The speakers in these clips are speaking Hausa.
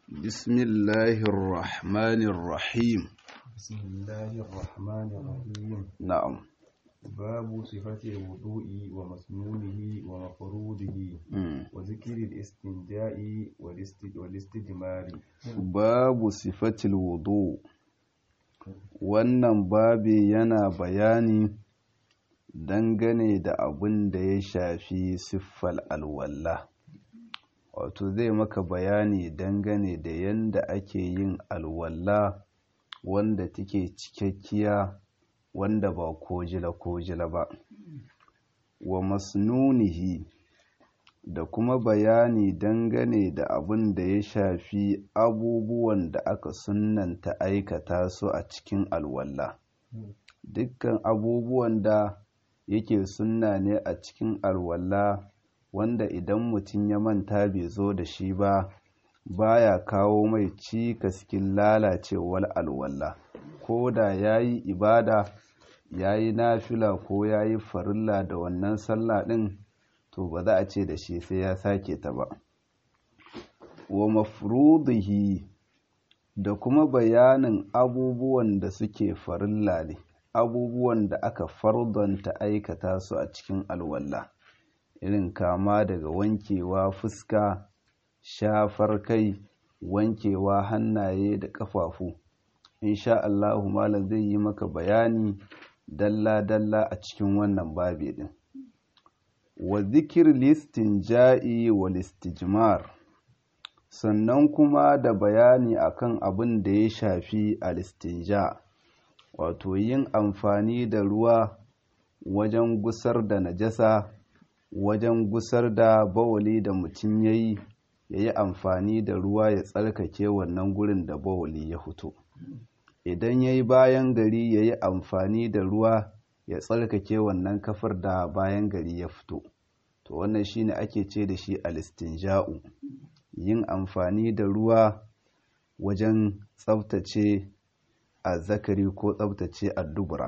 بسم الله الرحمن الرحيم. بسم الله الرحمن الرحيم. نعم. باب صفة الوضوء ومسنونه ومفروضه وذكر الاستنجاء والاستجمار. باب صفة الوضوء. wannan babi yana bayani dangane da abin da ya shafi siffal alwalla, wato zai maka bayani dangane da yanda ake yin alwalla wanda take cikakkiya, wanda ba kojila ba, wa masnunihi, da kuma bayani dangane da abin da ya shafi abubuwan da aka sunnanta aikata su a cikin alwalla. Dukkan abubuwan da yake sunna ne a cikin alwalla, wanda idan mutum ya manta bai zo da shi ba, baya kawo mai cikaskin lalacewar alwalla, ko da ya yi ibada, ya yi nafila ko ya yi farilla da wannan sallah ɗin, to ba za a ce da shi sai ya sake ta ba. Wa mafrudihi, da kuma bayanin abubuwan da suke farilla ne, abubuwan da aka fardanta aikata su a cikin alwalla, irin kama daga wankewa fuska, shafar kai, wankewa hannaye da ƙafafu. Insha Allahu malam zai yi maka bayani dalla-dalla a cikin wannan babi din. Wa zikir listinja'i wal istijmar, sannan kuma da bayani akan abin da ya shafi al-istinja, wato yin amfani da ruwa wajen gusar da najasa, wajen gusar da bawali da mutum ya yi amfani da ruwa ya tsarkake wannan gurin da bawali ya fito. Idan ya yi bayan gari, ya yi amfani da ruwa ya tsarkake wannan kafar da bayan gari ya fito. To wannan shine ake ce da shi al-istinja'u, yin amfani da ruwa wajen tsaftace azzakari ko tsaftace addubura.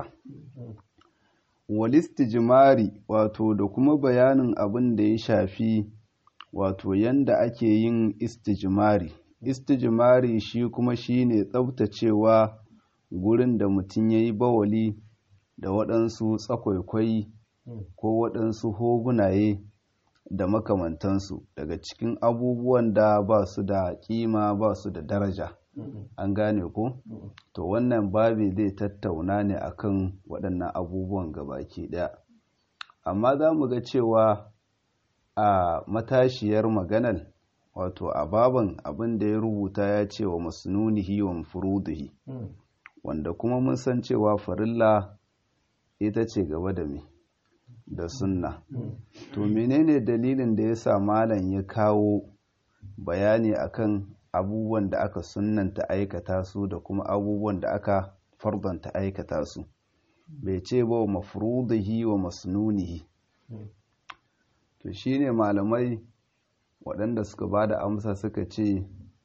Wal istijmari, wato da kuma bayanin abin da ya shafi wato yanda ake yin istijmari. Istijmari shi kuma shine tsaftacewa gurin da mutum ya yi bawali da waɗansu tsakwaikwai ko waɗansu hogunaye da makamantansu daga cikin abubuwan da ba su da ƙima, ba su da daraja. An gane ko? To wannan babi zai tattauna ne akan waɗannan abubuwan gabaki ɗaya. Amma za mu ga cewa a matashiyar maganar, wato a baban abin da ya rubuta ya ce wa masnunihi wa furudihi, wanda kuma mun san cewa farilla ita ce gaba da me da sunna. To menene dalilin da ya sa malam ya kawo bayani akan abubuwan da aka sunnanta aikata su da kuma abubuwan da aka fardanta aikata su, bai ce ba wa mafrudihi wa masnunihi? To shine malamai waɗanda suka ba da amsa suka ce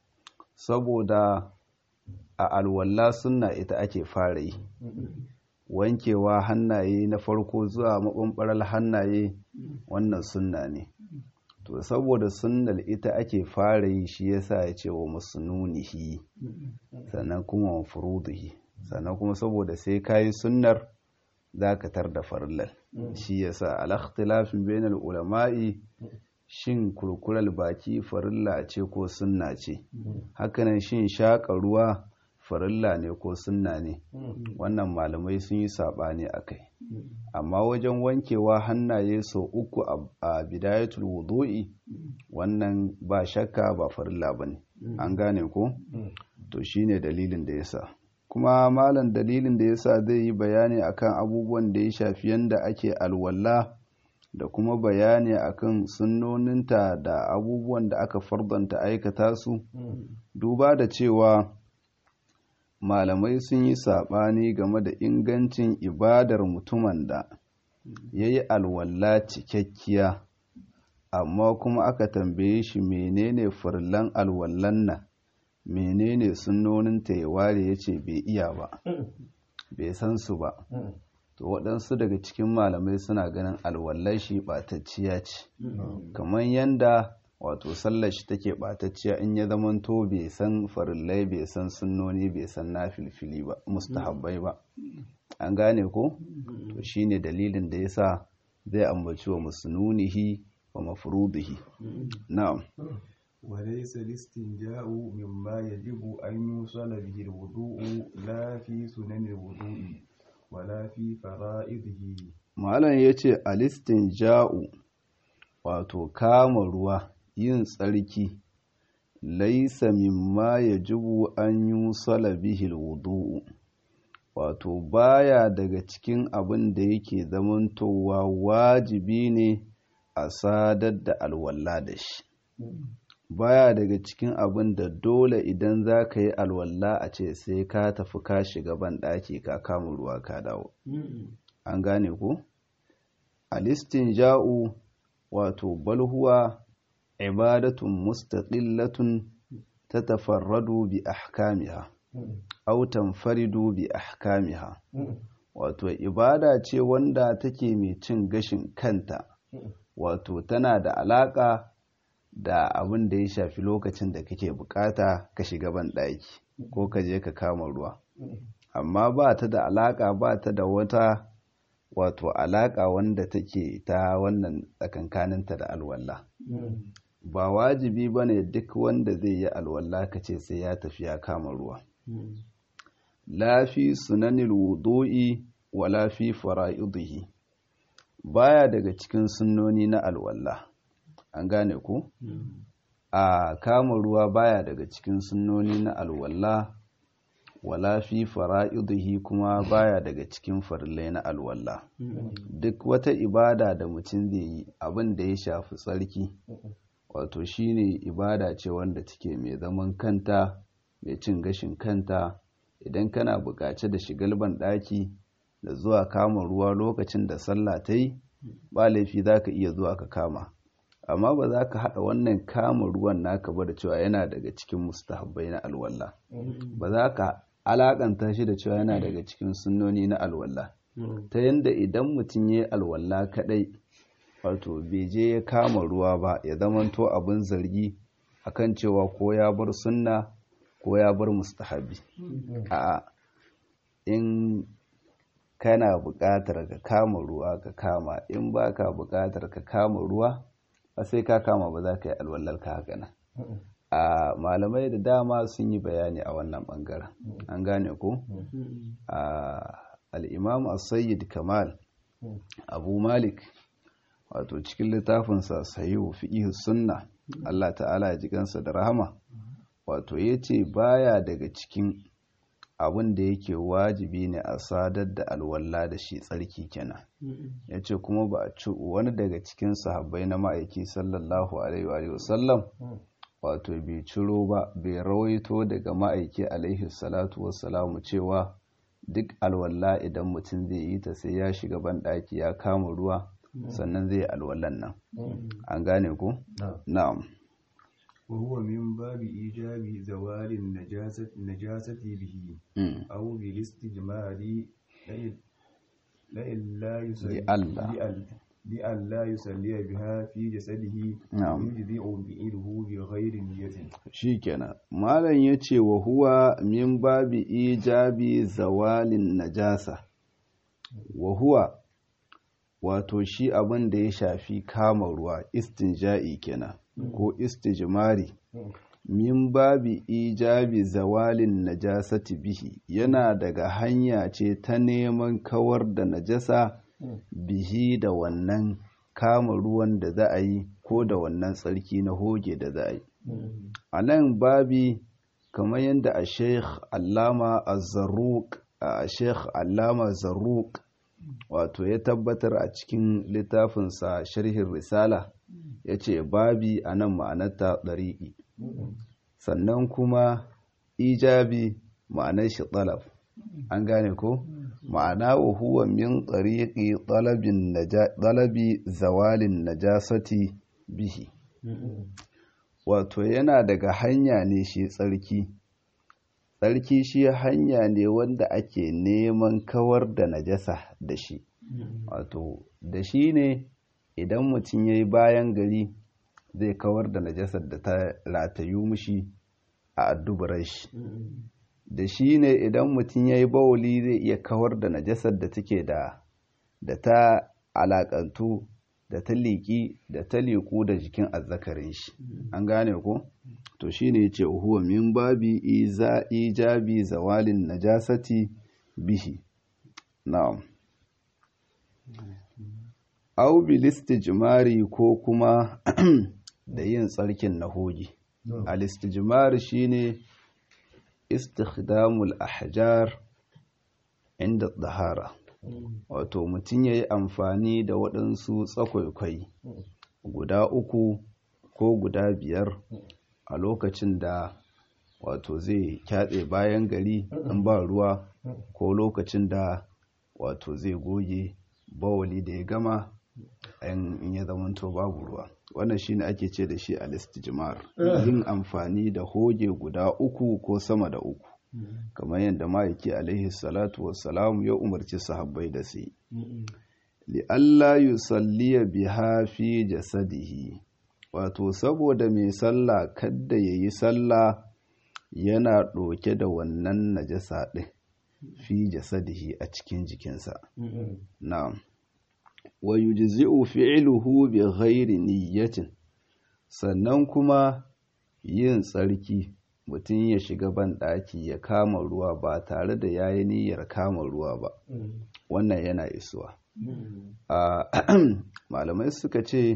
saboda a alwalla sunna ita ake fara yi, wankewa hannaye na farko zuwa maɓanɓarar hannaye wannan sunna ne. To saboda sunnar ita ake fara yi, shi yasa ya ce wa masnunihi, sannan kuma wa furudihi, sannan kuma saboda sai kayi sunnar za ka tar da farillar. Shi yasa al-ikhtilafin bainal ulama'i, shin kurkurar baki farilla ce ko sunna ce, hakanan shin shaƙa ruwa farilla ne ko sunna ne, wannan malamai sun yi saɓani a kai. Amma wajen wankewa hannaye sau 3 a bidayatul wudu'i, wannan ba shakka ba farilla ba ne. An gane ko? To shine dalilin da yasa. Kuma malam dalilin da yasa zai yi bayani akan abubuwan da ya shafi yanda ake alwala da kuma bayani akan sunnoninta da abubuwan da aka fardanta aikata su, duba da cewa malamai sun yi saɓani game da ingancin ibadar mutumin da ya yi alwala cikakkiya, amma kuma aka tambaye shi menene farillan alwallan nan, menene sunnoninta, ya ware ya ce bai iya ba, bai san su ba. To waɗansu daga cikin malamai suna ganin alwallar shi ɓatacciya ce, kamar yanda wato sallar shi take ɓatacciya in ya zamanto bai san farillai bai san sunnoni bai san nafilfili ba mustahabbai ba. An gane ko to shine dalilin da yasa zai ambaci wa musnunihi wa mafrudihi. Na'am. وليس الاستنجاء مما يجب أن يوصل به الوضوء لا في سنن الوضوء ولا في فرائضه. malam yace alistinja'u wato kama ruwa yin tsarki laisa mimma yajibu an yusala bihi alwudu wato baya daga cikin abin da yake zamantowa wajibi ne a sadar da alwala da shi. Baya daga cikin abin da dole idan za ka yi alwala a ce sai ka tafi ka shiga ban ɗaki ka kama ruwa ka dawo. An gane ko? Alistinja'u wato balhuwa ibadatun mustaqillatun tatafarradu bi ahkamiha aw tanfaridu bi ahkamiha. Wato ibada ce wanda take mai cin gashin kanta, wato tana da alaka da abin da ya shafi lokacin da kake bukata ka shiga ban ɗaki ko ka je ka kama ruwa, amma ba ta da alaka, ba ta da wata wato alaka wanda take ta wannan tsakankaninta da alwala. Ba wajibi ba ne duk wanda zai yi alwala ka ce sai ya tafi ya kama ruwa. La fi sunanil wudu'i wala fi fara'idihi, baya daga cikin sunnoni na alwala. An gane ku? A kama ruwa baya daga cikin sunnoni na alwala, wala fi fara'idihi kuma baya daga cikin farillai na alwala. Duk wata ibada da mutum zai yi abin da ya shafi tsarki, wato shine ibada ce wanda take mai zaman kanta, mai cin gashin kanta. Idan kana buƙace da shigar ban ɗaki da zuwa kama ruwa lokacin da sallah ta yi, ba laifi za ka iya zuwa ka kama, amma ba za ka haɗa wannan kama ruwan naka ba da cewa yana daga cikin mustahabbai na alwala. Ba za ka alakanta shi da cewa yana daga cikin sunnoni na alwala, ta yanda idan mutum ya yi alwala kaɗai wato bai je ya kama ruwa ba ya zamanto abin zargi akan cewa ko ya bar sunna ko ya bar mustahabi. A'a, in kana buƙatar ka kama ruwa ka kama, in ba ka buƙatar ka kama ruwa ba sai ka kama ba, za ka yi alwallar ka haka nan. A malamai da dama sun yi bayani a wannan ɓangaren. An gane ko? Al'imam as-sayyid kamal abu malik wato cikin littafinsa sahihu fiqh sunna, Allah ta'ala ya ji kansa da rahama, wato yace baya daga cikin abin da yake wajibi ne a sadar da alwala da shi tsarki kenan. Yace kuma ba a ci wani daga cikin sahabbai na ma'aiki sallallahu alaihi wa sallam wato bai ciro ba, bai rawaito daga ma'aiki alaihi salatu wassalamu cewa duk alwala idan mutum zai yi ta sai ya shiga ban ɗaki ya kama ruwa sannan zai yi alwalan nan. An gane ko? Na'am. وهو من باب إيجاب زوال النجاسة به أو بالاستجمار لئلا يصلي بها في جسده يجزئ فعله بغير نية. shikenan malam yace wa huwa min babi ijabi zawalin najasa. Wa huwa wato shi abin da ya shafi kama ruwa, istinja'i kenan ko istijmari, min babi ijabi zawalin najasati bihi, yana daga hanya ce ta neman kawar da najasa bihi da wannan kama ruwan da za a yi ko da wannan tsarki na hoge da za a yi. A nan babi kamar yadda a sheikh allama zarruq wato ya tabbatar a cikin littafinsa sharhin risala, ya ce babi a nan ma'anarta ɗari'i, sannan kuma ijabi ma'anar shi ɗalab. An gane ko? Ma'ana wa huwa min ɗariƙi ɗalabi zawalin najasati bihi, wato yana daga hanya ne shi tsarki shi hanya ne wanda ake neman kawar da najasa da shi. Wato da shi ne idan mutum ya yi bayan gari zai kawar da najasar da ta ratayu mishi a addubarar shi da shi ne idan mutum ya yi bawuli zai iya kawar da najasar da take da ta alakantu da ta liƙi da ta liƙu da jikin azzakarin shi an gane ko to shine yace huwa min babi ijabi zawalin najasati bihi na'am aw bil istijmari ko kuma da yin tsarkin nahoji al istijmar shine istikhdamul ahjar inda dahara wato mutum ya yi amfani da waɗansu tsakwaikwai guda 3 ko guda 5 a lokacin da wato zai kyatse bayan gari in ba ruwa ko lokacin da wato zai goge bawali da ya gama in ya zamanto babu ruwa wannan shine ake ce da shi al-istijmar yin amfani da hoge guda 3 ko sama da 3 kamar yadda ma'aiki alaihi salatu wassalam ya umarci sahabbai da su yi li'alla yusalliya biha fi jasadihi wato saboda mai sallah kadda yayi sallah yana ɗauke da wannan najasa ɗin fi jasadihi a cikin jikinsa na'am wa yujzi'u fi'luhu bi ghairi niyyatin sannan kuma yin tsarki mutum ya shiga ban ɗaki ya kama ruwa ba tare da yayi niyyar kama ruwa ba wannan yana isuwa malamai suka ce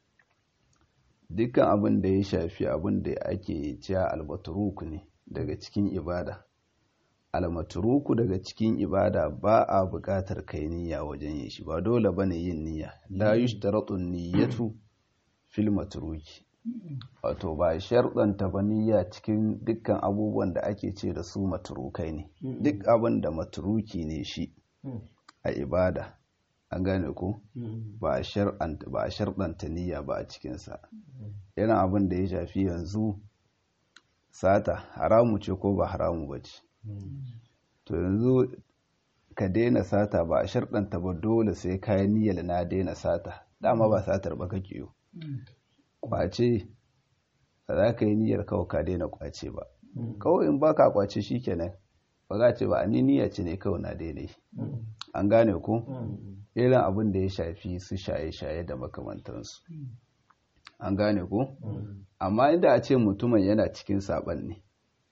dukkan abin da ya shafi abin da ake cewa almatruku ne daga cikin ibada almatruku daga cikin ibada ba a buƙatar kai niyya wajen yin shi ba dole bane yin niyya la yushtaratu niyyatu fil matruki wato ba sharɗanta ba niyya cikin dukkan abubuwan da ake ce da su matrukai ne duk abin da matruki ne shi a ibada an gane ko ba a sharɗanta niyya ba a cikinsa yana abin da ya shafi yanzu sata haramu ce ko ba haramu ba ce to yanzu ka daina sata ba a sharɗanta ba dole sai kayan niyyar na daina sata dama ba satar ba kake yi kwace ba za ka yi niyyar kawai ka daina kwace ba kawai in baka kwace shikenan ba za ce ba a niyya ce ne kawai na daina an gane ko irin abin da ya shafi su shaye-shaye da makamantansu an gane ko amma inda a ce mutumin yana cikin saban ne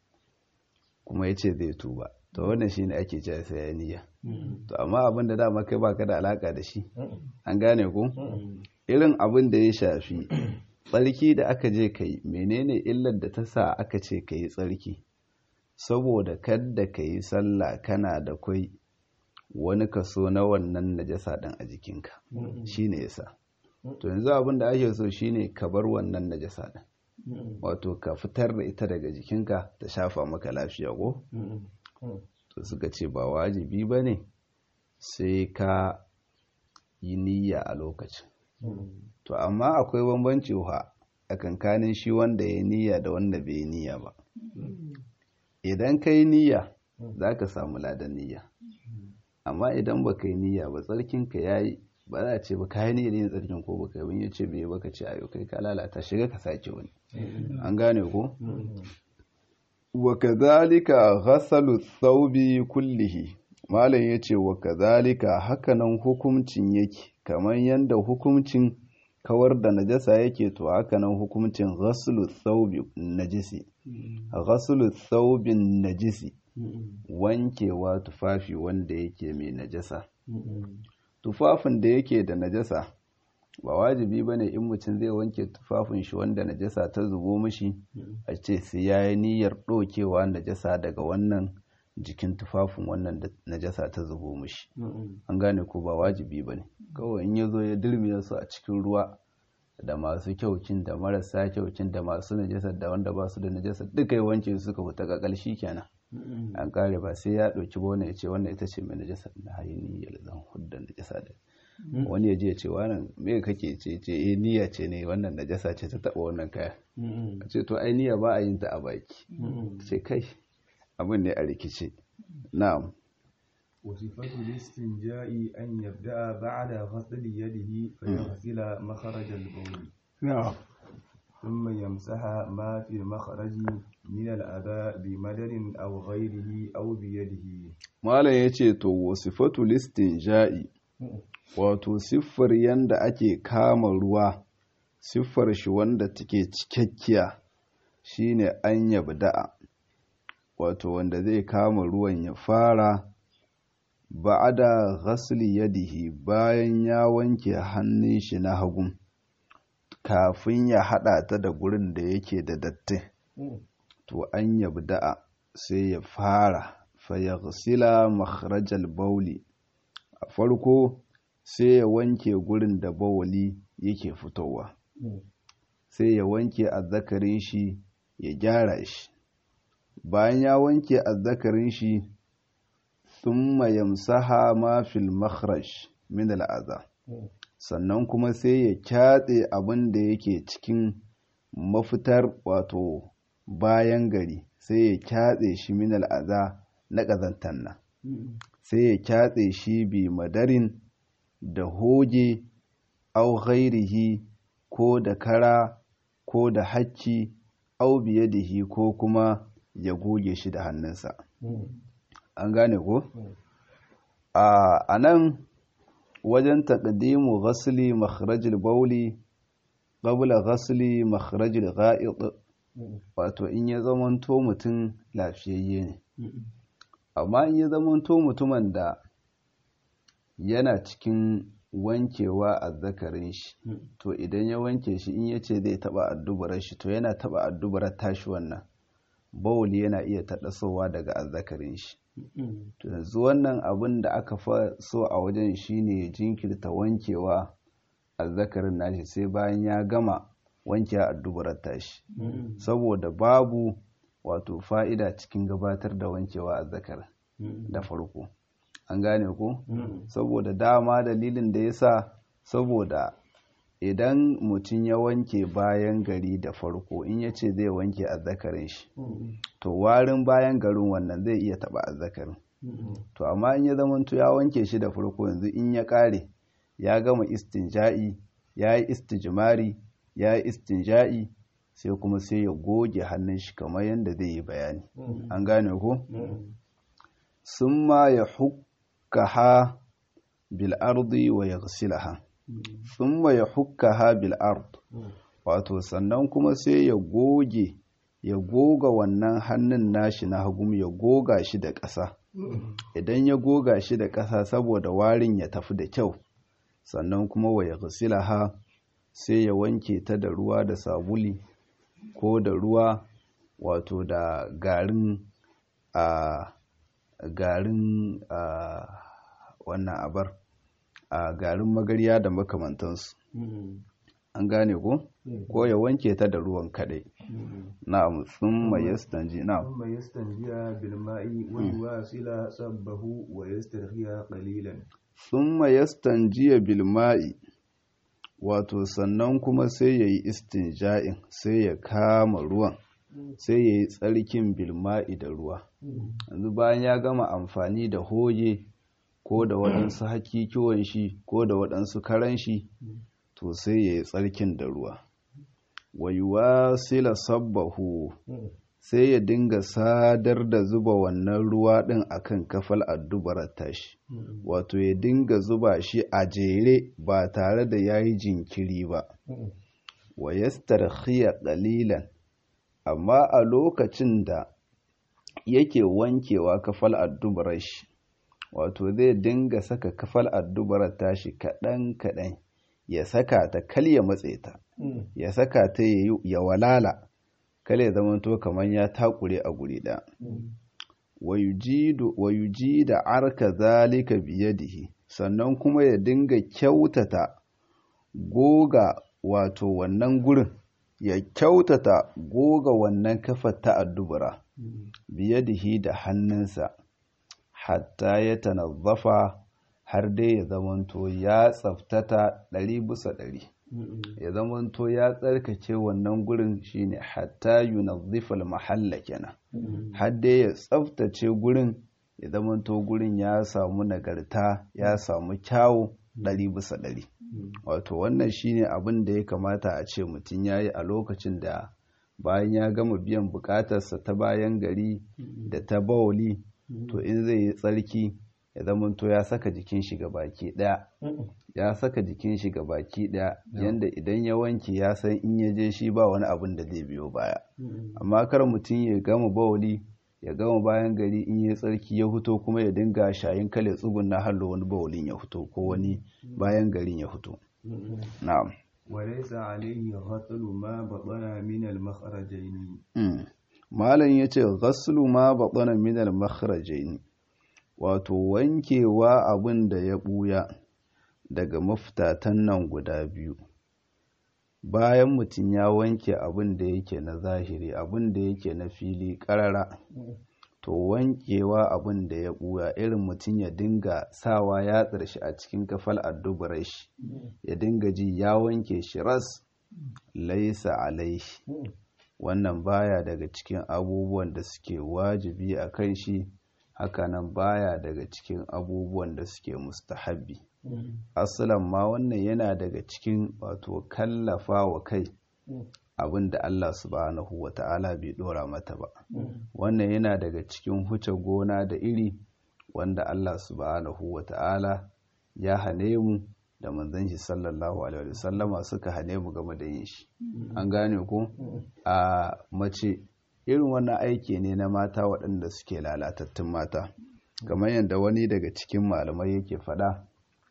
kuma ya ce zai tuba to wannan shi ne ake cewa sai ya niyya to amma abin da dama kai baka da alaka da shi an gane ko irin abin da ya shafi tsarki da aka je kai menene illar da ta sa aka ce ka yi tsarki saboda kadda ka yi sallah kana da kwai wani kaso na wannan najasa ɗin a jikinka shi ne yasa to yanzu abin da ake so shine ka bar wannan najasa ɗin wato ka fitar da ita daga jikinka ta shafa maka lafiya ko to suka ce ba wajibi ba ne sai ka yi niyya a lokacin to amma akwai bambanci a kankanin shi wanda ya niyya da wanda bai yi niyya ba idan ka yi niyya za ka samu ladan niyya amma idan ba ka yi niyya ba tsarkinka ya yi ba za a ce ba ka yi niyyar yin tsarkin ko ba ka yi ya ce bai ba ka ce ayo kai ka lalata shiga ka sake wani an gane ko wa kadhalika ghasalu thawbi kullihi malam yace wa kadhalika hakanan hukuncin yake kamar yanda hukuncin kawar da najasa yake to hakanan hukuncin ghaslu thawbi najisi ghaslu thawbin najisi wankewa tufafi wanda yake mai najasa tufafin da yake da najasa ba wajibi bane in mutum zai wanke tufafin shi wanda najasa ta zubo mishi a ce sai yayi niyyar dokewa najasa daga wannan jikin tufafin wannan najasa ta zubo mishi an gane ko ba wajibi bane kawai in yazo ya dirmiya su a cikin ruwa da masu kyaukin da marasa kyaukin da masu najasa da wanda ba su da najasa duka ya wanke su suka fita kakal kenan an kare ba sai ya dauki ba wannan ya ce wannan ita ce mai najasa na hayi niyyar zan hudda najasa da wani ya je ya ce wannan me kake ce niyya ce ne wannan najasa ce ta taba wannan kaya a ce to ai niyya ba a yin ta a baki ce kai abin ne a rikice na'am وصفة الاستنجاء أن يبدأ بعد غسل يده فيغسل مخرج البول na'am ثم يمسح ما في المخرج من الأذى بمدر أو غيره أو بيده. malam yace to wasifatu listinja'i wato siffar yanda ake kama ruwa siffar shi wanda take cikakkiya shine an yabda'a wato wanda zai kama ruwan ya fara ba'ada ghasli yadihi bayan ya wanke hannun shi na hagu kafin ya hada ta da gurin da yake da datti to an yabda'a sai ya fara fa yaghsila makhrajal bawli a farko sai ya wanke gurin da bawali yake fitowa sai ya wanke azzakarin shi ya gyara shi bayan ya wanke azzakarin shi thumma yamsaha ma fil makhraj min al'adha sannan kuma sai ya kyatse abin da yake cikin mafitar wato bayan gari sai ya kyatse shi min al'adha na ƙazantar nan sai ya kyatse shi bi madarin da hoge au ghairihi ko da kara ko da hacci au biyadihi ko kuma ya goge shi da hannunsa an gane ko a nan wajen taqdimu ghasli makhrajil bawli qabla ghasli makhrajil gha'id wato in ya zamanto mutum lafiyayye ne amma in ya zamanto mutumin da yana cikin wankewa azzakarin shi to idan ya wanke shi in yace zai taba addubarar shi to yana taba addubarar tashi wannan bawli yana iya taɗasowa daga azzakarin shi to yanzu wannan abin da aka fa so a wajen shine jinkirta wankewa azzakarin nashi sai bayan ya gama wankewa addubarar tashi saboda babu wato fa'ida cikin gabatar da wankewa azzakarin da farko an gane ko saboda dama dalilin da yasa saboda idan mutum ya wanke bayan gari da farko in ya ce zai wanke azzakarin shi to warin bayan garin wannan zai iya taba azzakarin to amma in ya zamanto ya wanke shi da farko yanzu in ya kare ya gama istinja'i ya yi istijmari ya yi istinja'i sai kuma sai ya goge hannun shi kamar yadda zai yi bayani an gane ko summa ya hukkaha bil ardi wa yaghsilaha thumma yahukkaha bil ard wato sannan kuma sai ya goga wannan hannun nashi na hagu ya goga shi da ƙasa idan ya goga shi da ƙasa saboda warin ya tafi da kyau sannan kuma wa yaghsilaha sai ya wanke ta da ruwa da sabuli ko da ruwa wato da garin wannan abar a garin magarya da makamantansu an gane ko ya wanke ta da ruwan kadai na'am thumma yastanji na'am thumma yastanjiya bil ma'i wa yuwasila sabbahu wa yastarhiya qalilan thumma yastanjiya bil ma'i wato sannan kuma sai yayi istinja'in sai ya kama ruwan sai yayi tsarkin bil ma'i da ruwa yanzu bayan ya gama amfani da hoge ko da waɗansu hakikiwan shi ko da waɗansu karan shi to sai ya yi tsarkin da ruwa wayuwa sila sabbahu sai ya dinga sadar da zuba wannan ruwa ɗin akan kafal addubarar tashi wato ya dinga zuba shi a jere ba tare da ya yi jinkiri ba wa yastarkhiya qalilan amma a lokacin da yake wankewa kafal addubarar shi wato zai dinga saka kafal addubarar tashi kaɗan-kaɗan ya saka ta kal ya matse ta ya saka ta ya walala kal ya zamanto kamar ya takure a guri ɗaya wa yuji da arka zalika biyadihi sannan kuma ya dinga kyautata goga wato wannan gurin ya kyautata goga wannan kafar ta addubara biyadihi da hannunsa hatta ya tanazzafa har dai ya zamanto ya tsaftata 100%. Ya zamanto ya tsarkake wannan gurin shine hatta yunazzifa al-mahalla kenan. Har dai ya tsaftace gurin ya zamanto gurin ya samu nagarta ya samu kyawu 100%. wato wannan shine abin da ya kamata a ce mutum yayi a lokacin da bayan ya gama biyan bukatarsa ta bayan gari da ta bawli, to in zai yi tsarki ya zamanto ya saka jikin shi baki daya, ya saka jikin shi baki daya yanda idan ya wanke ya san in ya je shi ba wani abin da zai biyo baya. Amma kar mutum ya gama bawli ya gama bayan gari in yi tsarki ya fito kuma ya dinga shayin kale tsugun na hallo wani bawlin ya fito ko wani bayan garin ya fito. Na'am. وليس عليه غسل ما بطن من المخرجين. Malam yace ghaslu ma batana min al-makhrajain, wato wankewa abin da ya buya daga mafitatan nan guda biyu. Bayan mutum ya wanke abin da yake na zahiri, abin da yake na fili karara, to wankewa abin da ya buya irin mutum ya dinga sawa ya tsarshi a cikin kafal addubarai shi, ya dinga ji ya wanke shi ras, laisa alaihi, wannan baya daga cikin abubuwan da suke wajibi a kan shi, hakanan baya daga cikin abubuwan da suke mustahabbi. Asalan ma wannan yana daga cikin wato kallafa wa kai abin da Allah subhanahu wa ta'ala bai dora mata ba. Wannan yana daga cikin huce gona da iri wanda Allah subhanahu wa ta'ala ya hane mu da manzon shi sallallahu alaihi wasallama suka hane mu game da yin shi. An gane ko? A mace irin wannan aiki ne na mata waɗanda suke lalatattun mata, kamar yadda wani daga cikin malamai yake faɗa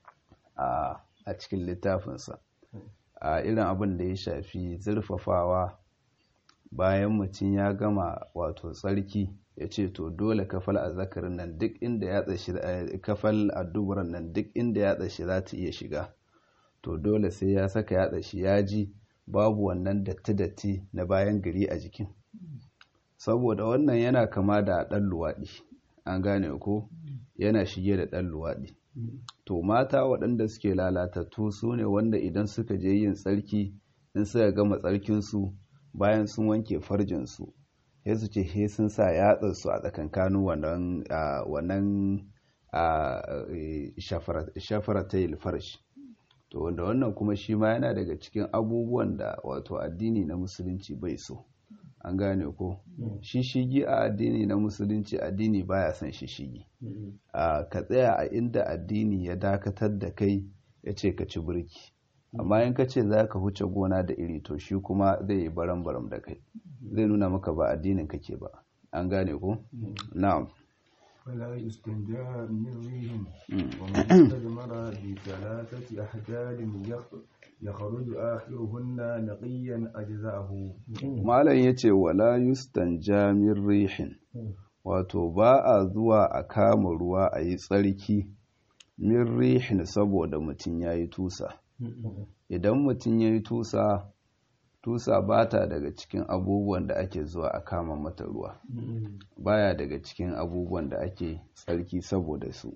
a cikin littafinsa. A irin abin da ya shafi zurfafawa bayan mutum ya gama wato tsarki, ya ce to dole kafal azzakarin nan duk inda ya tsashi, kafal addubaran nan duk inda ya tsashi za ta iya shiga, to dole sai ya saka ya tsashi ya ji babu wannan datti-datti na bayan gari a jikin, saboda wannan yana kama da ɗan luwaɗi. An gane ko? Yana shige da ɗan luwaɗi. To mata waɗanda suke lalatattu su ne wanda idan suka je yin tsarki, in suka gama tsarkinsu bayan sun wanke farjinsu, sai su ce he sun sa yatsarsu a tsakankanin wannan shafaratayil farsh. To wanda wannan kuma shi ma yana daga cikin abubuwan da wato addini na musulunci bai so. An gane ko? Shishigi a addini na musulunci, addini baya son shishigi. Ka tsaya a inda addini ya dakatar da kai, ya ce ka ci birki. Amma in ka ce za ka huce gona da iri, to shi kuma zai yi baram-baram da kai, zai nuna maka ba addinin kake ba. An gane ko? Na'am. فلا يستنجى من ريح ومن استجمر بثلاثة أحجار يخرج آخرهن نقيا أجزاءه. Malam yace wala yustanja min rihin, wato ba a zuwa a kama ruwa a yi tsarki min rihin saboda mutum ya yi tusa. Idan mutum ya yi tusa ba ta daga cikin abubuwan da ake zuwa a kama mata ruwa, baya daga cikin abubuwan da ake tsarki saboda su.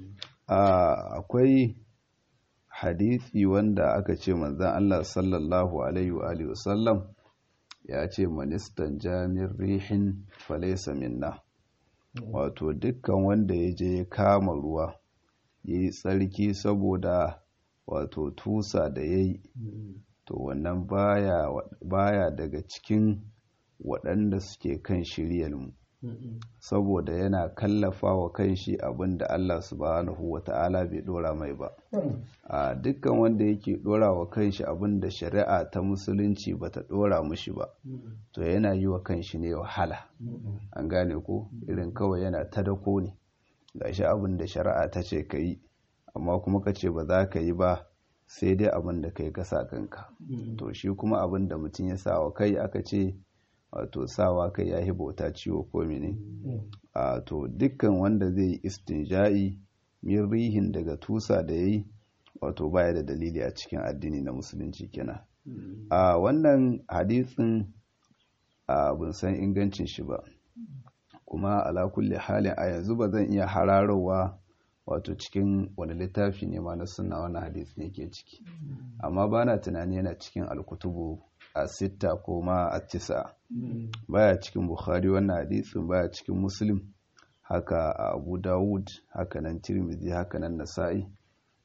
Akwai hadisi wanda aka ce manzon Allah sallallahu alaihi wa sallam ya ce manistan jamin rihin falaisa minna, wato dukkan wanda ya je ya kama ruwa ya yi tsarki saboda wato tusa da ya yi, to wannan baya daga cikin waɗanda suke kan shiryarmu, saboda yana kallafa wa kanshi abin da Allah subhanahu wa ta'ala bai dora mai ba. A dukkan wanda yake dora wa kanshi abin da shari'a ta musulunci bata dora mushi ba, to yana yi wa kanshi ne wahala. An gane ko? Irin kawai yana tadako ne, gashi abin da shari'a ta ce ka yi, amma kuma ka ce ba za ka yi ba, sai dai abin da kai ka sa kanka. To shi kuma abin da mutum ya sa wa kai, aka ce wato sawa kai ya bauta ciwo ko mene. To dukkan wanda zai yi istinja'i min rihin daga tusa da yayi, wato baya da dalili a cikin addini na musulunci kenan. Wannan hadisin ban san ingancin shi ba, kuma ala kulli halin a yanzu ba zan iya hararowa wato cikin wani littafi ne ma na sunna wannan hadisi ne ke ciki, amma bana tunani yana cikin alkutubu as-sitta ko ma at-tisa. Baya cikin Bukhari wannan hadisin, baya cikin Muslim, haka Abu Dawud, haka nan Tirmidhi, haka nan Nasa'i,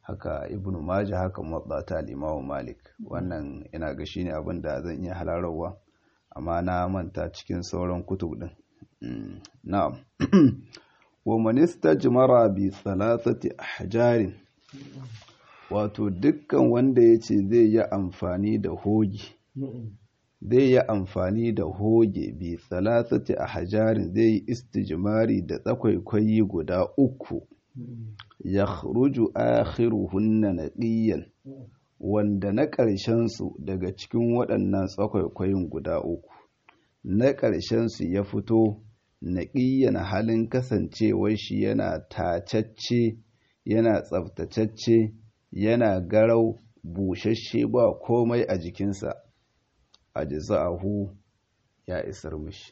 haka ibnu majah haka muwatta al-imam malik. Wannan ina ga shine abin da zan iya halararwa amma na manta cikin sauran kutub din. Na'am. Wa man istajmara bi thalathati ahjarin, wato dukkan wanda yace zai yi amfani da hoge, zai yi amfani da hoge bi thalathati ahjarin, zai yi istijmari da tsakwaikwayi guda uku, yakhruju akhiruhunna naqiyan, wanda na ƙarshen su daga cikin waɗannan tsakwaikwayin guda uku, na ƙarshen su ya fito naqiyan halin kasancewar shi yana tacacce, yana tsaftatacce, yana garau, bushashe, ba komai a jikinsa, ajza'ahu, ya isar mishi.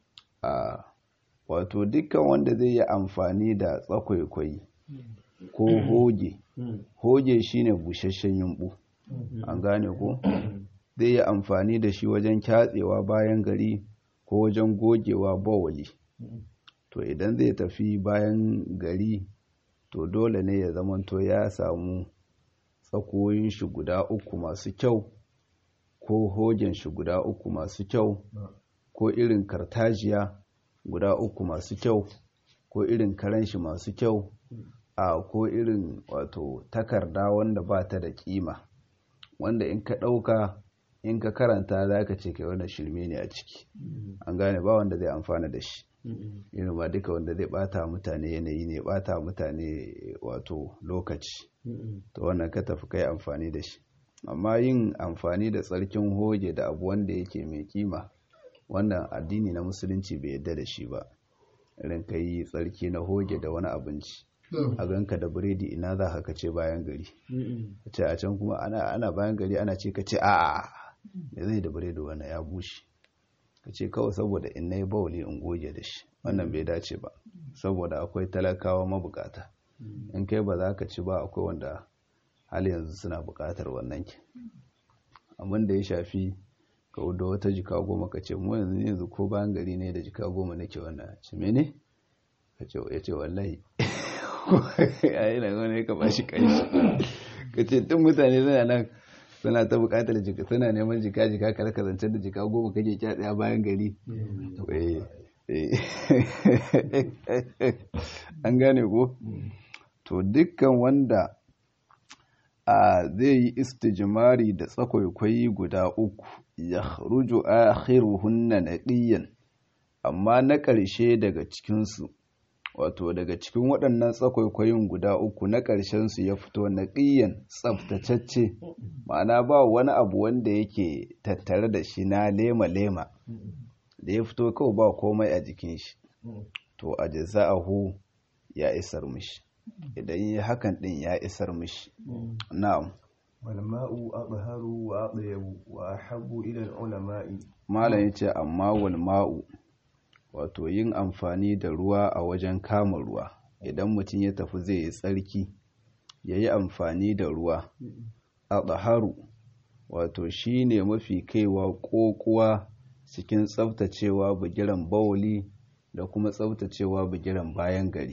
Wato dukkan wanda zai yi amfani da tsakwaikwai ko hoge shine busasshen yumbu, an gane ko, zai yi amfani da shi wajen kyatsewa bayan gari ko wajen gogewa bawali. To idan zai tafi bayan gari, to dole ne ya zamanto ya samu tsakoyin shi guda uku masu kyau, ko hogen shi guda uku masu kyau, ko irin kartajiya guda uku masu kyau, ko irin karen shi masu kyau, ko irin wato takarda wanda ba ta da kima, wanda in ka ɗauka in ka karanta za ka ce kai wannan shirme ne a ciki, an gane, ba wanda zai amfana da shi. Irin ba duka wanda zai bata mutane yanayi ne, bata mutane wato lokaci, to wannan ka tafi kai amfani da shi. Amma yin amfani da tsarkin hoge da abu wanda yake mai kima, wannan addini na musulunci bai yadda da shi ba. Irin ka yi tsarki na hoge da wani abinci, a ganka da biredi, ina za ka kace bayan gari, ka ce a can kuma ana bayan gari ana ce ka ce a'a da zai da biredi wannan ya bushe, ka ce kawai saboda in nayi bawli in goge da shi, wannan bai dace ba, saboda akwai talakawa mabukata. In kai ba za ka ci ba, akwai wanda hali yanzu suna bukatar wannan ki. Abin da ya shafi ka da wata jika 10 ka ce mu yanzu ko bayan gari ne da jika 10 nake wannan, ce mene ka ce, ya ce wallahi yayi na wani ka bashi kai, ka ce tun mutane suna nan suna ta bukatar jika, suna neman jika ka zance da jika 10 kake kyatsaya bayan gari. An gane ko? To dukkan wanda zai yi istijmari da tsakwaikwai guda uku, yakhruju akhiruhunna naqiyan, amma na ƙarshe daga cikinsu, wato daga cikin waɗannan tsakwaikwayin guda uku, na ƙarshensu ya fito naqiyan, tsaftatacce, ma'ana ba wani abu wanda yake tattare da shi na lema-lema, da ya fito kawai ba komai a jikin shi, to ajza'ahu, ya isar mishi. Idan yi hakan din ya isar mishi. Na'am. wal ma'u adharu wa atyabu wa ahabbu ila al ulama'i. Malam yace amma wal ma'u, wato yin amfani da ruwa a wajen kama ruwa, idan mutum ya tafi zai yi tsarki yayi amfani da ruwa, adharu, wato shine mafi kaiwa kokuwa cikin tsaftacewa bigiran bawli da kuma tsaftacewa bigiran bayan gari.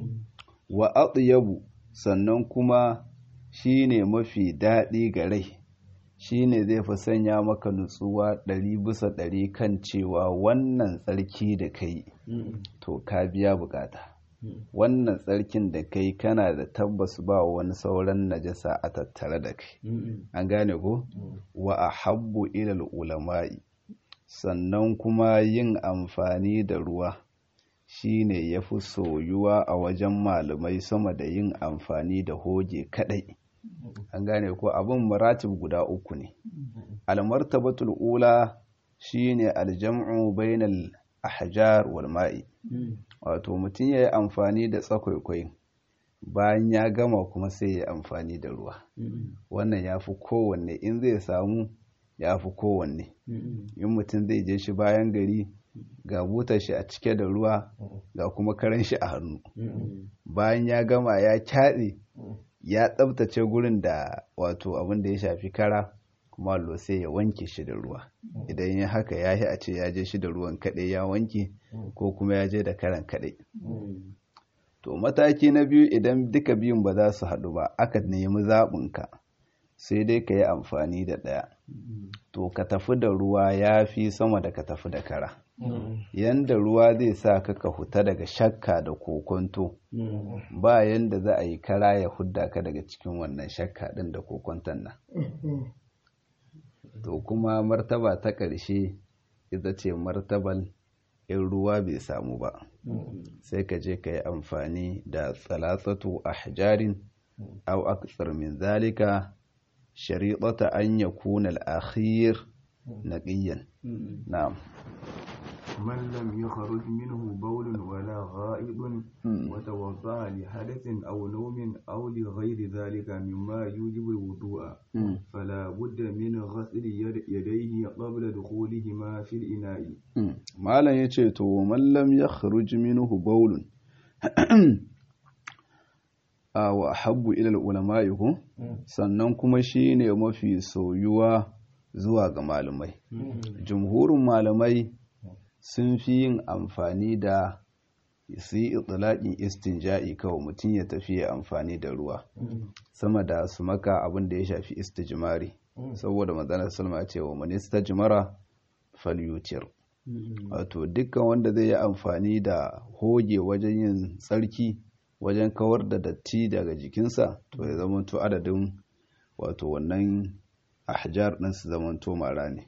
Wa atyabu, sannan kuma shine mafi daɗi ga rai, shine zai fi sanya maka nutsuwa 100% kan cewa wannan tsarki da kai to ka biya bukata. Wannan tsarkin da kai kana da tabbas ba wani sauran najasa a tattare da kai. An gane ko? Wa ahabbu ilal ulama'i, sannan kuma yin amfani da ruwa shine yafi soyuwa a wajen malamai sama da yin amfani da hoge kadai. An gane ko? Abin maratib guda uku ne. Al-martabatul ula shine aljam'u bainal ahjar wal ma'i, wato mutum yayi amfani da tsakwaikwai, bayan ya gama kuma sai ya amfani da ruwa. Wannan yafi kowanne, in zai samu yafi kowanne. In mutum zai je shi bayan gari, ga butar shi a cike da ruwa, ga kuma karen shi a hannu, bayan ya gama ya kyatse, ya tsabtace gurin da wato abin da ya shafi kara, kuma allo sai ya wanke shi da ruwa. Idan ya haka ya yi a ce ya je shi da ruwan kaɗai ya wanke, ko kuma ya je da karan kaɗai. to mataki na biyu idan duka biyun ba za su haɗu ba aka nemi zaɓinka sai dai ka yi amfani da ɗaya to ka tafi da ruwa ya fi sama da ka tafi da kara yanda ruwa zai sa ka huta daga shakka da kokonto ba yanda za a yi kara ya hudda ka daga cikin wannan shakka ɗin da kokonton nan to kuma martaba ta ƙarshe ita ce martabal in ruwa bai samu ba sai ka je ka yi amfani da salasatu ahjarin aw akthar min zalika shari'ata an yakuna al-akhir naqiyan na'am من لم يخرج منه بول ولا غائط وتوضأ لحدث أو نوم أو لغير ذلك مما يوجب الوضوء فلا بد من غسل يديه قبل دخولهما في الإناء ما لا يتشيتو ومن لم يخرج منه بول وأحب إلى العلماء sannan kuma shine mafi soyuwa zuwa ga malamai jumhurin malamai sun fi yin amfani da su yi itilaƙin istinja'i kawai mutum ya tafi ya amfani da ruwa sama da su maka abin da ya shafi istijmari saboda matsalar salma ce wa minista jimara falyutir wato dukkan wanda zai yi amfani da hoge wajen yin tsarki wajen kawar da datti daga jikinsa to ya zamanto adadin wato wannan ahjar ɗin su zamanto mara ne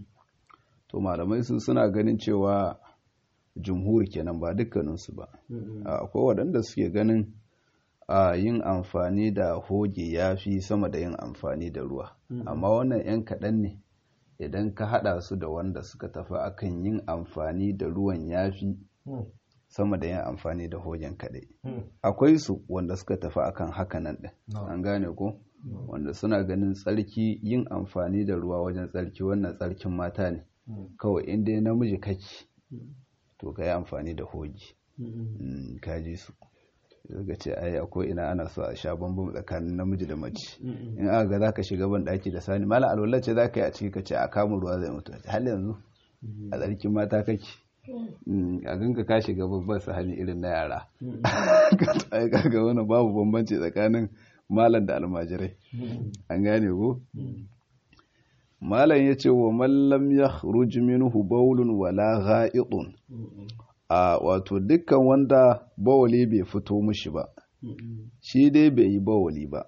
to malamai su suna ganin cewa jumhur kenan ba dukkaninsu ba akwai waɗanda suke ganin yin amfani da hoge ya fi sama da yin amfani da ruwa amma wannan 'yan kaɗan ne idan ka haɗa su da wanda suka tafi akan yin amfani da ruwan ya fi sama da yin amfani da hogen kaɗai akwai su wanda suka tafi akan hakanan ɗin an gane ko wanda suna ganin tsarki yin amfani da ruwa wajen tsarki wannan tsarkin mata ne kawai inda namiji kake to ka yi amfani da hoji kaji su daga ce ai akwai ina ana so a sha bambam tsakanin namiji da mace in aka ga za ka shiga ban daki da sani mala alwallah ce za ka yi a ciki ka ce a kamun ruwa zai mutu hal yanzu a tsarkin mata kake a ganka ka shiga babban sahani irin na yara ai kaga wannan babu bambanci tsakanin malam da almajirai an gane ko malam ya ce wa mallam ya minhu baulun wala gha'idun wato dukkan wanda bawali bai fito mishi ba shi dai bai yi bawali ba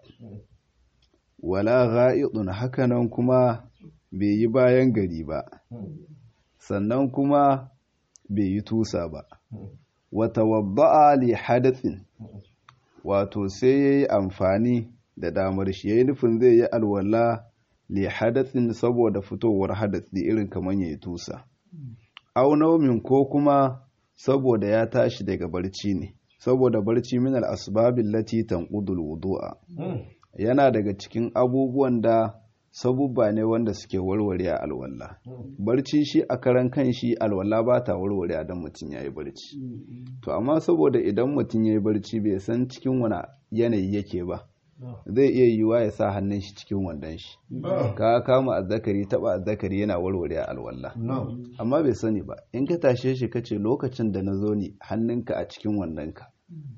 wala gha'idun hakanan kuma bai yi bayan gari ba sannan kuma bai yi tusa ba wata wadda'a li hadathin wato sai yayi amfani da damar shi yayi nufin zai yi alwala li hadathin saboda fitowar hadathi irin kamar yayi tusa aw naumin ko kuma saboda ya tashi daga barci ne saboda barci min al asbabil lati tanqudul wudu'a yana daga cikin abubuwan da sabubba ne wanda suke warware a alwala barci shi a karan kanshi alwala ba ta warware a dan mutum yayi barci to amma saboda idan mutum yayi barci bai san cikin wani yanayi yake ba zai iya yiwa ya sa hannun shi cikin wandon shi ka kama azzakari taba azzakari yana warware alwala amma bai sani ba in ka tashe shi kace lokacin da na zo ni hannunka a cikin wandonka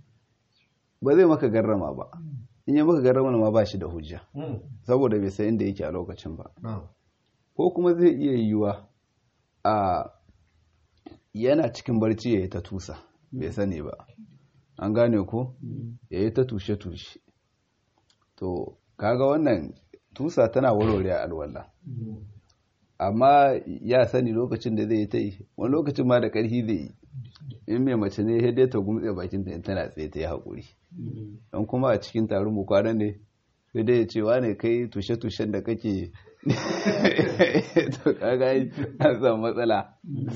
ba zai maka garrama ba in ya maka garrama ma ba shi da hujja saboda bai san inda yake a lokacin ba ko kuma zai iya yiwa a yana cikin barci yayi ta tusa bai sani ba an gane ko yayi ta tushe to kaga wannan tusa tana warware alwala amma ya sani lokacin da zai ta yi wani lokacin ma da ƙarfi zai yi in mai mace ne sai dai ta gumtse bakin ta tana tsaye ta yi haƙuri don kuma a cikin taron mu kwana ne sai dai ya ce wane kai tushen da kake to kaga an samu matsala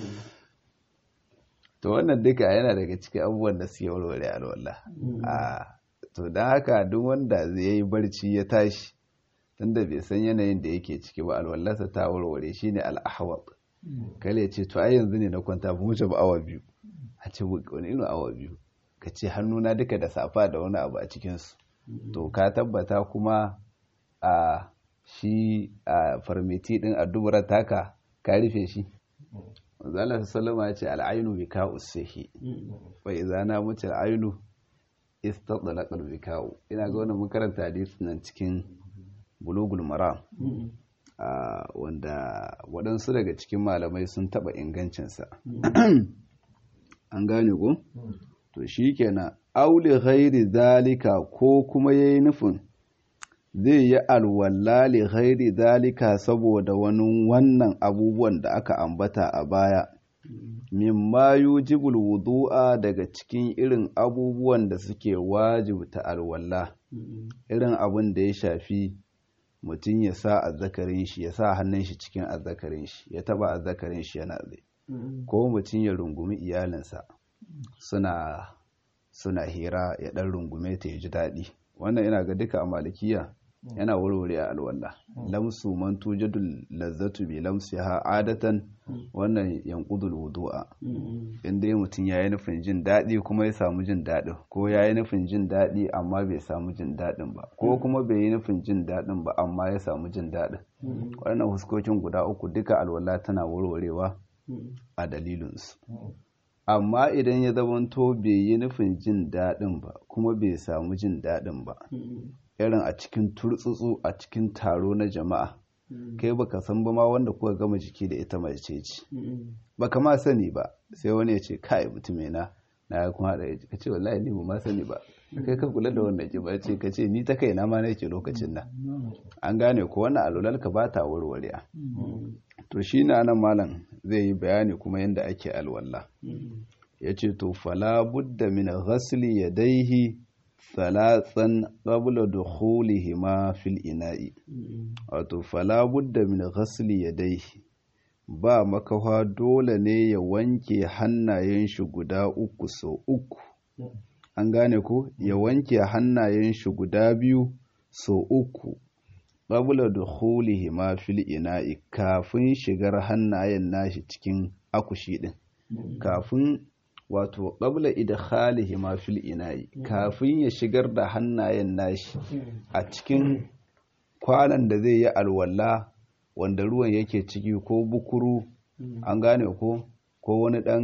to wannan duka yana daga cikin abubuwan da suke warware alwala to don haka duk wanda zai yi barci ya tashi tunda bai san yanayin da yake ciki ba alwallarsa ta warware shine al-ahwad kale ce to ai yanzu ne na kwanta ba wuce ba awa biyu a ce wani irin awa biyu ka ce hannuna duka da safa da wani abu a cikinsu to ka tabbata kuma a shi a farmiti din addubara taka ka rufe shi manzo Allah sallama ya ce al-ainu bika usahi fa idza namat al-ainu istadlaqal zikau. Ina ga wannan mun karanta hadisi nan cikin bulugul maram wanda waɗansu daga cikin malamai sun taɓa ingancinsa. An gane ko? To shi kenan auli ghairi zalika ko kuma ya yi nufin zai yi alwala li ghairi zalika saboda wani wannan abubuwan da aka ambata a baya mimma yujibul wudu'a daga cikin irin abubuwan da suke wajibta alwala, irin abin da ya shafi mutum ya sa azzakarin shi, ya sa hannun shi cikin azzakarin shi, ya taba azzakarin shi yana zai, ko mutum ya rungumi iyalinsa suna hira ya dan rungume ta ya ji daɗi. Wannan yana ga duka a malikiya yana warware a alwala. Lamsu man tujadul lazzatu bi lamsiha adatan wannan yanqudul wudu'a. Inda mutum yayi nufin jin daɗi kuma ya samu jin daɗin, ko yayi nufin jin daɗi amma bai samu jin daɗin ba, ko kuma bai yi nufin jin daɗin ba amma ya samu jin daɗin. Wannan huskokin guda uku duka alwala tana warwarewa a dalilinsu. Amma idan ya zamanto bai yi nufin jin daɗin ba kuma bai samu jin daɗin ba, irin a cikin turtsutsu a cikin taro na jama'a, kai baka san ba ma wanda kuka gama jiki da ita mace ce, baka ma sani ba, sai wani ya ce kai mutume na ya kuma haɗa, ka ce wallahi ni ba ma sani ba, kai ka kula da wannan ki ba, ce ka ce ni ta kai na ma nake lokacin nan. An gane ko wannan alwalal ka ba ta warware. To shi na nan malam zai yi bayani kuma yadda ake alwala. Ya ce to fala budda min ghasli yadayhi thalathan qabla dukhulihima fil ina'i. Wato fala budda min ghasli yadayhi, ba makawa dole ne ya wanke hannayen shi guda uku sau uku. An gane ko ya wanke hannayen shi guda biyu sau uku qabla dukhulihima fil ina'i, kafin shigar hannayen nashi cikin akushi din, kafin wato qabla idkhalihima fil ina'i, kafin ya shigar da hannayen nashi a cikin kwanan da zai yi alwala wanda ruwan yake ciki, ko bukuru, an gane ko wani dan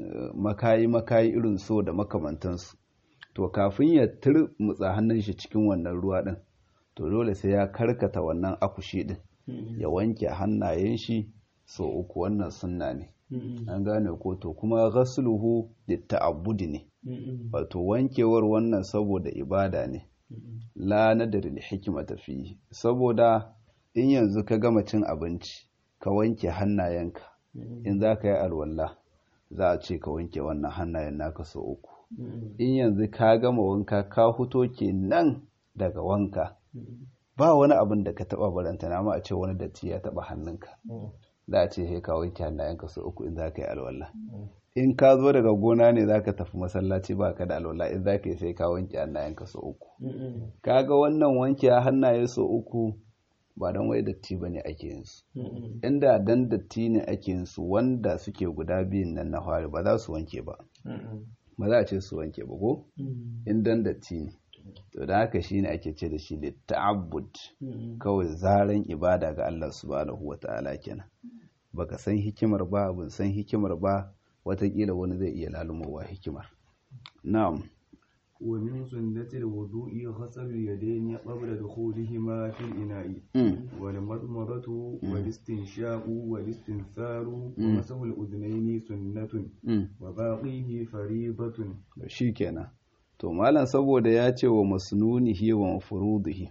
makayi irin so da makamantansu. To kafin ya turmutsa hannun shi cikin wannan ruwa din, to dole sai ya karkata wannan akushi din, ya wanke hannayen shi so uku. Wannan sunna ne. An gane ko? To kuma ghasluhu litta'abbudi ne, wato wankewar wannan saboda ibada ne, la nadaril hikmata fihi. Saboda in yanzu ka gama cin abinci ka wanke hannayenka, in za ka yi alwala za a ce ka wanke wannan hannayen naka so uku. In yanzu ka gama wanka ka fito kenan daga wanka, ba wani abin da ka taba barantana ma a ce wani datti ya taba hannunka, za a ce sai ka wanke hannayenka so uku in za ka yi alwala. In ka zo daga gona ne za ka tafi masallaci ba ka da alwala, in za ka yi sai ka wanke hannayenka so uku. Kaga wannan wanke hannaye so uku ba don wai datti ba ne ake yin su. Inda dan datti ne ake yin su, wanda suke guda biyun nan na fari ba za su wanke ba, ba za a ce su wanke ba ko in dan datti ne. To da haka shine ake ce da shi ta'abbud, kawai zaran ibada ga Allah subhanahu wata'ala kenan. Baka san hikimar ba, ban san hikimar ba, watakila wani zai iya lalumowa hikimar. Na'am. Wa min sunnatil wudu'i ghasl al-yadayn qabla dukhulihima fil ina'i, wal madmadatu wal istinshaqu wal istintharu wa masahul udhnayni sunnatun wa baqihi fariidatun. Shikenan. To malam saboda ya ce wa masnunihi wa mafrudihi,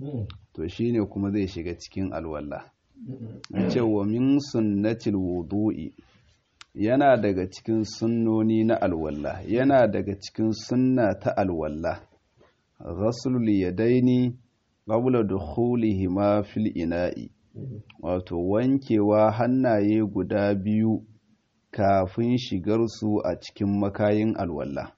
to shine kuma zai shiga cikin alwala. Ya ce wa min sunnatil wudu'i, yana daga cikin sunnoni na alwala, yana daga cikin sunna ta alwala, ghaslul yadaini qabla dukhulihima fil ina'i, wato wankewa hannaye guda biyu kafin shigar su a cikin makayin alwala.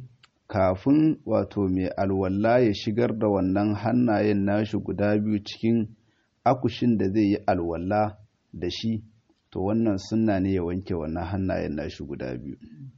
Kafin wato mai alwala ya shigar da wannan hannayen nashi guda biyu cikin akushin da zai yi alwala da shi, to wannan sunna ne ya wanke wannan hannayen nashi guda biyu.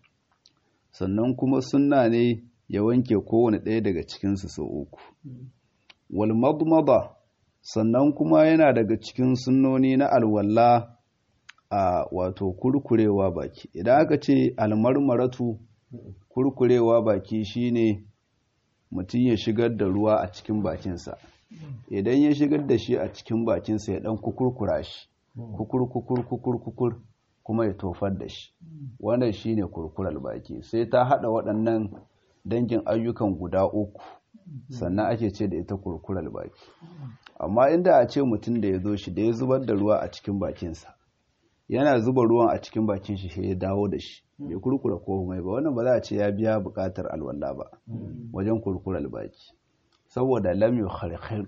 Sannan kuma sunna ne ya wanke kowane ɗaya daga cikinsu sau uku. Wal madmada, sannan kuma yana daga cikin sunnoni na alwala a wato kurkurewa baki. Idan aka ce almarmaratu, kurkurewa baki shine mutum ya shigar da ruwa a cikin bakinsa, idan ya shigar da shi a cikin bakinsa ya dan kukurkura shi kukur kuma ya tofar da shi, wannan shine kurkurar baki. Sai ta hada waɗannan dangin ayyukan guda uku sannan ake ce da ita kurkurar baki. Amma inda a ce mutum da ya zo shi da ya zubar da ruwa a cikin bakinsa, yana zuba ruwan a cikin bakin shi sai ya dawo da shi bai kurkura komai ba, wannan ba za a ce ya biya bukatar alwala ba wajen kurkurar baki, saboda lam yukharkhir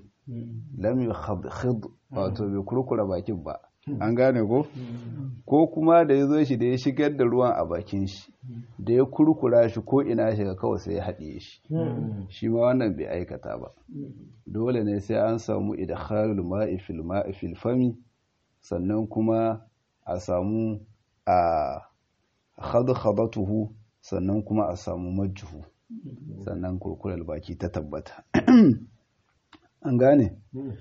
wato bai kurkura bakin ba. An gane ko kuma da ya zo shi da ya shigar da ruwan a bakin shi da ya kurkura shi ko ina shiga kawai sai ya haɗiye shi, shi ma wannan bai aikata ba. Dole ne sai an samu idkhalul ma'i fil fami, sannan kuma a samu khadkhadatuhu, sannan kuma a samu majjuhu, sannan kurkurar baki ta tabbata. An gane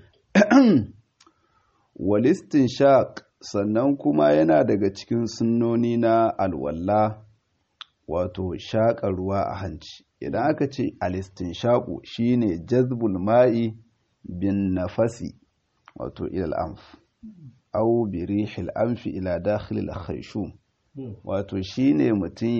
walistin shaq, sannan kuma yana daga cikin sunnoni na alwalla, wato shaƙa ruwa a hanci. Idan aka ce alistin shaƙu shine jazbul ma'i bin nafasi wato ilal anf au bi rihil anfi ila dakhilil khayshum, wato shine mutum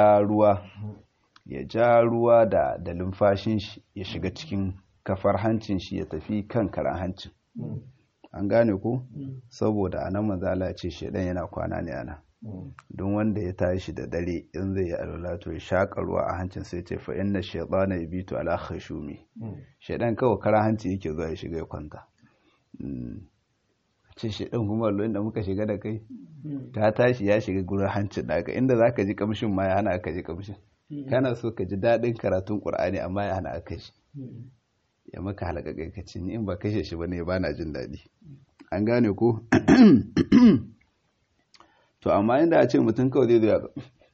ya ja ruwa da lumfashin shi ya shiga cikin kafar hancin shi ya tafi kan karan hancin. An gane ko saboda anan manzala ce shedan yana kwana ne ana, don wanda ya tashi da dare in zai yi alwala to ya shaka ruwa a hancin sai ce fa inna shaytana yabitu ala khashumi, shedan kawai karan hanci yake zuwa ya shiga ya kwanta. Ce shedan kuma lokacin da muka shiga da kai ta tashi ya shiga gurin hancin naka, inda zaka ji kamshin ma ya hana ka ji kamshin, kana so ka ji dadin karatun Qur'ani amma ya hana ka shi, ya maka halakakai ka ce ni in ba kashe shi bane ba na jin daɗi. An gane ko to amma inda a ce mutum kawai zai zo ya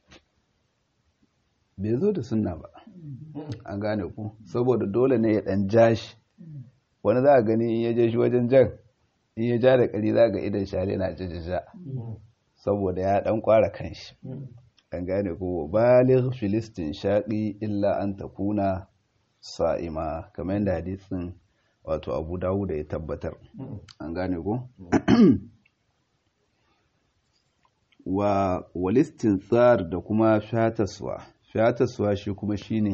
bai zo da sunna ba. An gane ko saboda dole ne ya dan jashi, wani za a gani in ya je shi wajen jan, in ya ja da ƙari za ga idan share na jajaja saboda ya dan kwara kanshi. An gane ko baligh filistin shaqi illa an takuna sa'ima, kamar yadda hadisin wato Abu Dawud ya tabbatar. An gane ko wa walistin tsar da kuma shataswa shi kuma shine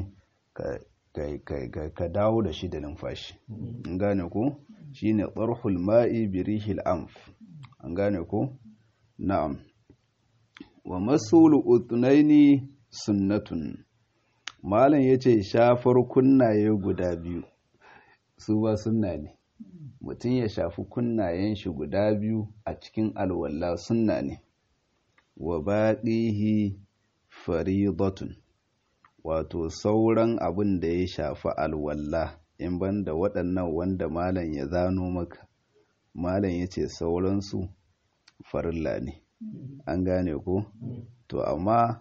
ka dawo da shi da numfashi. An gane ko shine tsarhul ma'i bi rihil anf. An gane ko na'am. Wa masulu uthnaini sunnatun, malam yace shafar kunnaye guda biyu su ba sunna ne, mutum ya shafi kunnayen shi guda biyu a cikin alwala sunna ne. Wa baqihi faridatun, wato sauran abin da ya shafi alwala in banda waɗannan wanda malam ya zano maka, malam yace sauransu farilla ne. An gane ko to amma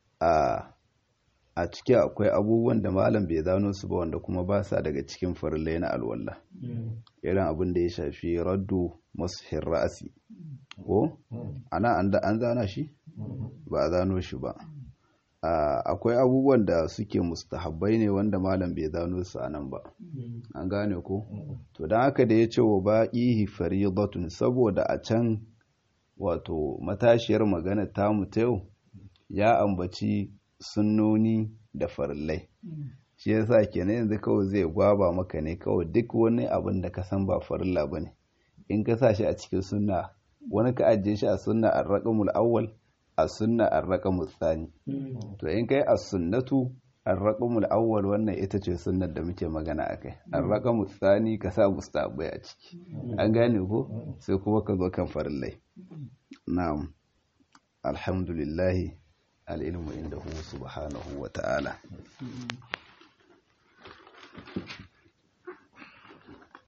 a ciki akwai abubuwan da malam bai zano su ba wanda kuma ba sa daga cikin farillai na alwala, irin abin da ya shafi raddu mashir ra'asi ko ana an zana shi ba a zano shi ba. Akwai abubuwan da suke mustahabbai ne wanda malam bai zano su anan ba. An gane ko to dan haka da ya ce wa baqihi faridatun, saboda a can wato matashiyar magana ta ta yau ya ambaci sunnoni da farillai, shi yasa kenan yanzu kawai zai gwaba maka ne kawai duk wani abin da ka san ba farilla bane in ka sa shi a cikin sunna, wani ka ajiye shi a sunna ar-raqamul awwal, a sunna ar-raqamul thani. To in kai as-sunnatu ar-raqamul awwal, wannan ita ce sunnar da muke magana akai. Ar-raqamul thani ka sa mustahabbai a ciki. An gane ko sai kuma ka zo kan farillai. Na'am. Alhamdulillah, al-ilmu indahu subhanahu wa ta'ala.